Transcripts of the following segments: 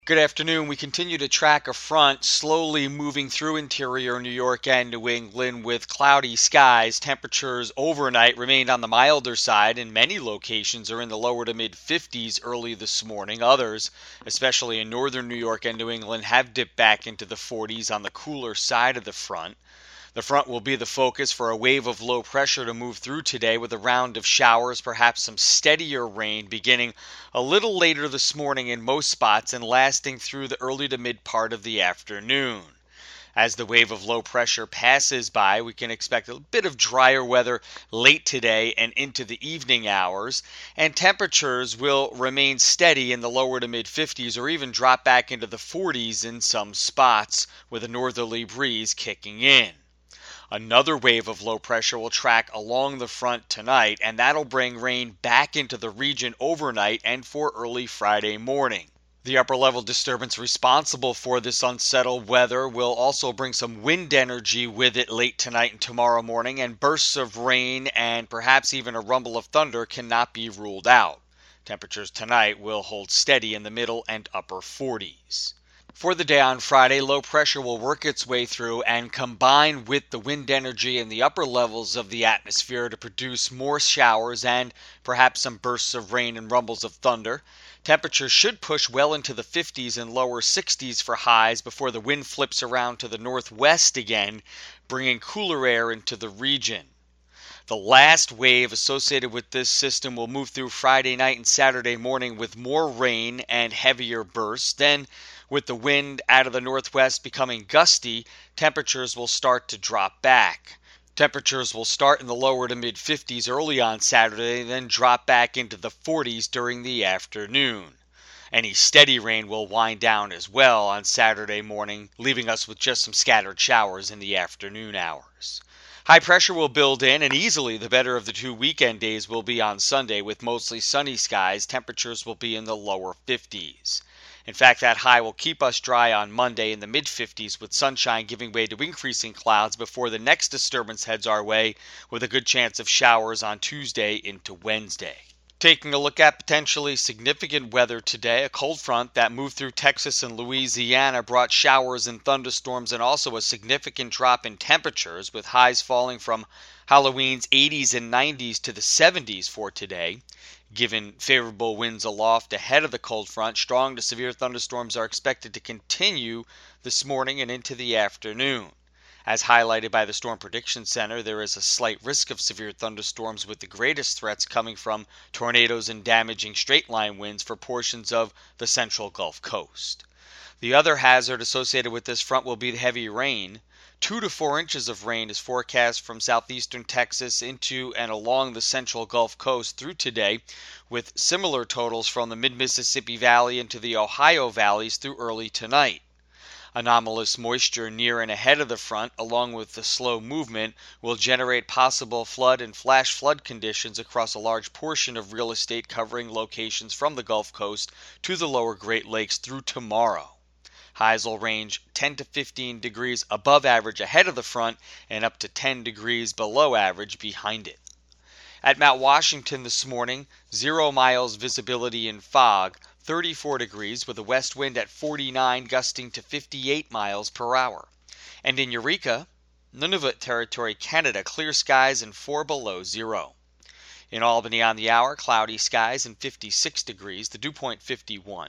Good afternoon. We continue to track a front slowly moving through interior New York and New England with cloudy skies. Temperatures overnight remained on the milder side, and many locations are in the lower to mid 50s early this morning. Others, especially in northern New York and New England, have dipped back into the 40s on the cooler side of the front. The front will be the focus for a wave of low pressure to move through today with a round of showers, perhaps some steadier rain beginning a little later this morning in most spots and lasting through the early to mid part of the afternoon. As the wave of low pressure passes by, we can expect a bit of drier weather late today and into the evening hours, and temperatures will remain steady in the lower to mid 50s or even drop back into the 40s in some spots with a northerly breeze kicking in. Another wave of low pressure will track along the front tonight, and that'll bring rain back into the region overnight and for early Friday morning. The upper level disturbance responsible for this unsettled weather will also bring some wind energy with it late tonight and tomorrow morning, and bursts of rain and perhaps even a rumble of thunder cannot be ruled out. Temperatures tonight will hold steady in the middle and upper 40s. For the day on Friday, low pressure will work its way through and combine with the wind energy in the upper levels of the atmosphere to produce more showers and perhaps some bursts of rain and rumbles of thunder. Temperatures should push well into the 50s and lower 60s for highs before the wind flips around to the northwest again, bringing cooler air into the region. The last wave associated with this system will move through Friday night and Saturday morning with more rain and heavier bursts. Then, with the wind out of the northwest becoming gusty, temperatures will start to drop back. Temperatures will start in the lower to mid 50s early on Saturday, then drop back into the 40s during the afternoon. Any steady rain will wind down as well on Saturday morning, leaving us with just some scattered showers in the afternoon hours. High pressure will build in, and easily the better of the two weekend days will be on Sunday with mostly sunny skies. Temperatures will be in the lower 50s. In fact, that high will keep us dry on Monday in the mid-50s with sunshine giving way to increasing clouds before the next disturbance heads our way with a good chance of showers on Tuesday into Wednesday. Taking a look at potentially significant weather today, a cold front that moved through Texas and Louisiana brought showers and thunderstorms and also a significant drop in temperatures with highs falling from Halloween's 80s and 90s to the 70s for today. Given favorable winds aloft ahead of the cold front, strong to severe thunderstorms are expected to continue this morning and into the afternoon. As highlighted by the Storm Prediction Center, there is a slight risk of severe thunderstorms with the greatest threats coming from tornadoes and damaging straight-line winds for portions of the central Gulf Coast. The other hazard associated with this front will be the heavy rain. 2 to 4 inches of rain is forecast from southeastern Texas into and along the central Gulf Coast through today, with similar totals from the mid-Mississippi Valley into the Ohio valleys through early tonight. Anomalous moisture near and ahead of the front, along with the slow movement, will generate possible flood and flash flood conditions across a large portion of real estate covering locations from the Gulf Coast to the lower Great Lakes through tomorrow. Highs will range 10 to 15 degrees above average ahead of the front and up to 10 degrees below average behind it. At Mount Washington this morning, 0 miles visibility in fog, 34 degrees with a west wind at 49 gusting to 58 miles per hour. And in Eureka, Nunavut Territory, Canada, clear skies and 4 below zero. In Albany on the hour, cloudy skies and 56 degrees, the dew point 51,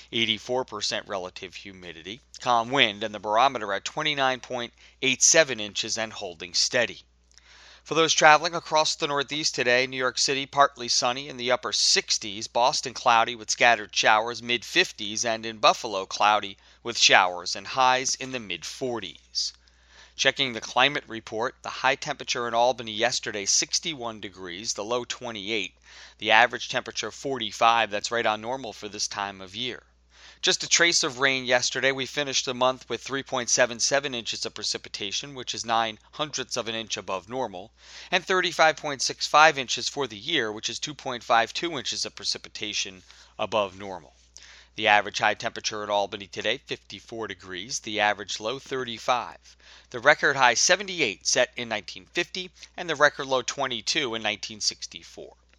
84% relative humidity, calm wind, and the barometer at 29.87 inches and holding steady. For those traveling across the Northeast today, New York City partly sunny in the upper 60s, Boston cloudy with scattered showers mid 50s, and in Buffalo cloudy with showers and highs in the mid 40s. Checking the climate report, the high temperature in Albany yesterday 61 degrees, the low 28, the average temperature 45, that's right on normal for this time of year. Just a trace of rain yesterday. We finished the month with 3.77 inches of precipitation, which is 0.09 of an inch above normal, and 35.65 inches for the year, which is 2.52 inches of precipitation above normal. The average high temperature in Albany today, 54 degrees, the average low 35. The record high 78 set in 1950, and the record low 22 in 1964.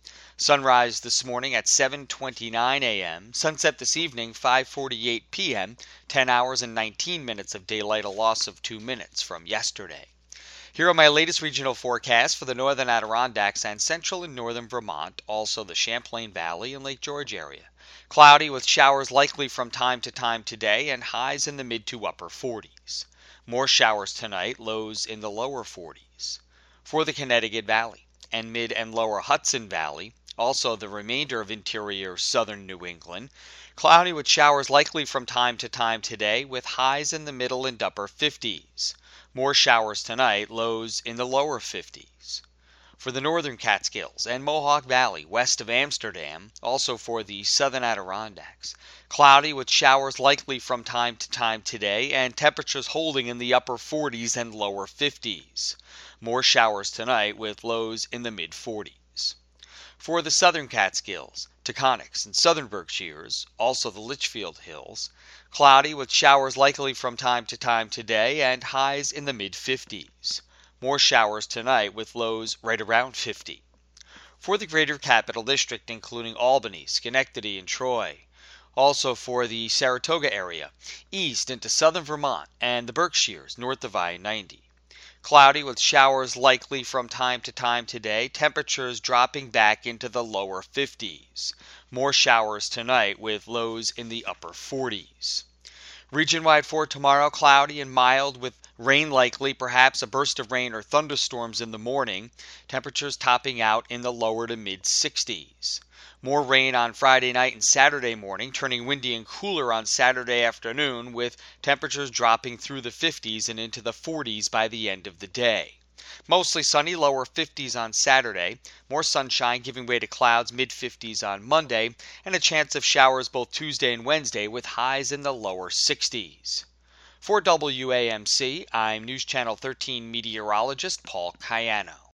Sunrise this morning at 7:29 a.m., sunset this evening 5:48 p.m., 10 hours and 19 minutes of daylight, a loss of 2 minutes from yesterday. Here are my latest regional forecasts for the northern Adirondacks and central and northern Vermont, also the Champlain Valley and Lake George area. Cloudy with showers likely from time to time today and highs in the mid to upper 40s. More showers tonight, lows in the lower 40s. For the Connecticut Valley and mid and lower Hudson Valley, also the remainder of interior southern New England, cloudy with showers likely from time to time today with highs in the middle and upper 50s. More showers tonight, lows in the lower 50s. For the northern Catskills and Mohawk Valley west of Amsterdam, also for the southern Adirondacks, cloudy with showers likely from time to time today and temperatures holding in the upper 40s and lower 50s. More showers tonight with lows in the mid 40s. For the southern Catskills, Taconics, and southern Berkshires, also the Litchfield Hills, cloudy with showers likely from time to time today and highs in the mid-50s. More showers tonight with lows right around 50. For the greater Capital District, including Albany, Schenectady, and Troy, also for the Saratoga area, east into southern Vermont, and the Berkshires north of I-90. Cloudy with showers likely from time to time today, temperatures dropping back into the lower 50s. More showers tonight with lows in the upper 40s. Region-wide for tomorrow, cloudy and mild with rain likely, perhaps a burst of rain or thunderstorms in the morning, temperatures topping out in the lower to mid-60s. More rain on Friday night and Saturday morning, turning windy and cooler on Saturday afternoon with temperatures dropping through the 50s and into the 40s by the end of the day. Mostly sunny, lower 50s on Saturday, more sunshine giving way to clouds, mid-50s on Monday, and a chance of showers both Tuesday and Wednesday with highs in the lower 60s. For WAMC, I'm News Channel 13 meteorologist Paul Cayano.